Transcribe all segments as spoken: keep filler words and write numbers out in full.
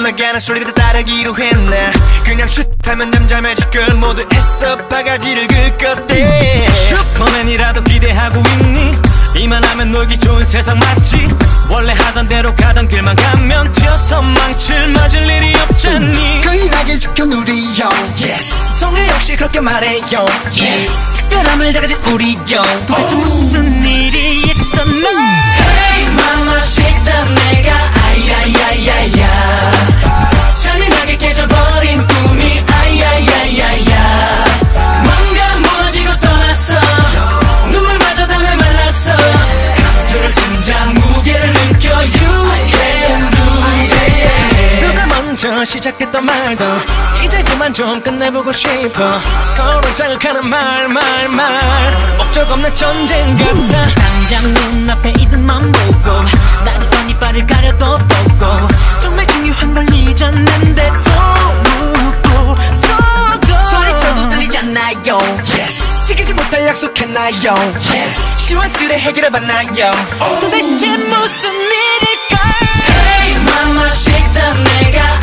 나가는 소리를 따르기로 했나. 그냥 슛하면 잠잠해질 걸 모두 애써 바가지를 긁었대. 슈퍼맨이라도 기대하고 있니? 이만하면 놀기 좋은 세상 맞지? 원래 하던 대로 가던 길만 가면 튀어서 망칠 맞을 일이 없잖니. 거인하게 지켜누리요. Yes. 성에 역시 그렇게 말해요. Yes. 특별함을 다 가진 우리요. 도대체 무슨 일이 있었나? Hey mama 싫다 내가 아야야야야. 잔인하게 깨져버린 꿈이 아야야야야. 뭔가 무너지고 떠났어. 눈물마저 담에 말랐어. 강조를 쓴자 무게를 느껴. You can do it. 누가 먼저 시작했던 말도 이제 그만 좀 끝내보고 싶어. 서로 자극하는 말 말 말 목적 없는 전쟁 같아. 당장 눈앞에 이들만 보고 날이 선 이빨을 가려도 보고 정말 중요한 걸 잊었는데 또 묻고 서도 소리쳐도 들리지 않나요. Yes. 지키지 못할 약속했나요. Yes. 시원스레 해결해봤나요. 도대체 무슨 일일까. Hey mama 싫다 내가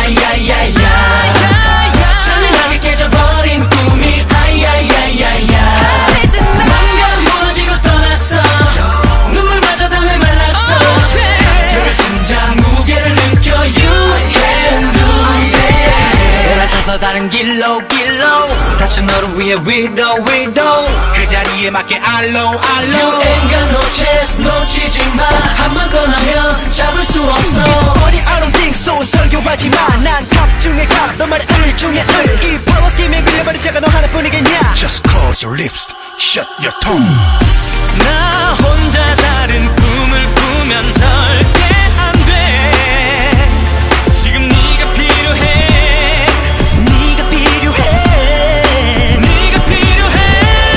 아야야야야. 잔인하게 깨져버린 꿈이 아야야야야. 뭔가 무너지고 떠났어. 눈물마저 담에 말랐어. 강조를 쓴자 무게를 느껴. You can do it. 돌아서서 다른 길로 길로 다시 너를 위해 위로 위로 그 자리에 맞게 알로 알로. You ain't got no chance 놓치지 마. 한 번 더 나면 잡을 수 없어. It's funny I don't think so. 설교하지 마. 난 탑 중에 탑. 너 말에 을 중에 을. 이 파워팀에 밀려버린 자가 너 하나뿐이겠냐. Just close your lips. Shut your tongue. 나 혼자 다른 꿈을 꾸면 절대 안 돼. 지금 네가 필요해. 네가 필요해. 네가 필요해.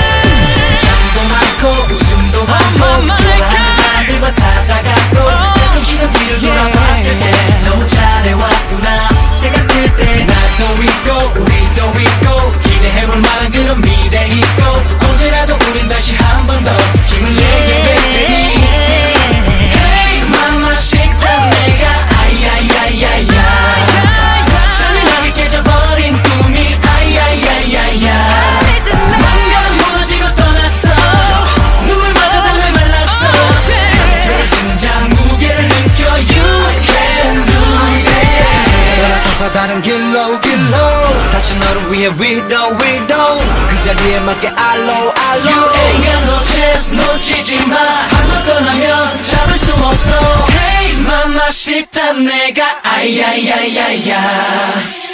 잠도 많고 웃음도 많고 좋아하는 사람들과 살아가고 가끔 시간 뒤를 돌아봤을 때 너무 잘해왔구나 생각할 때 나도 있고 우리도 있고 기대해볼 만한 그런 미래 있고 언제라도 우린 다시 한 번 더 힘을 내게 될 테니. Hey mama 싫다 내가 아야야야야. 잔인하게 깨져버린 꿈이 아야야야야. 뭔가 무너지고 떠났어. 눈물마저 담에 말랐어. 강조를 쓴자 무게를 느껴. You can do it. 돌아서서 다른 길로 길로 다시 너를 위해 위로 위로 그 자리에 맞게 알로 알로. You ain't got no chance 놓치지 마. 한 번 떠나면 잡을 수 없어. Hey mama 싫다 내가 아야야야야.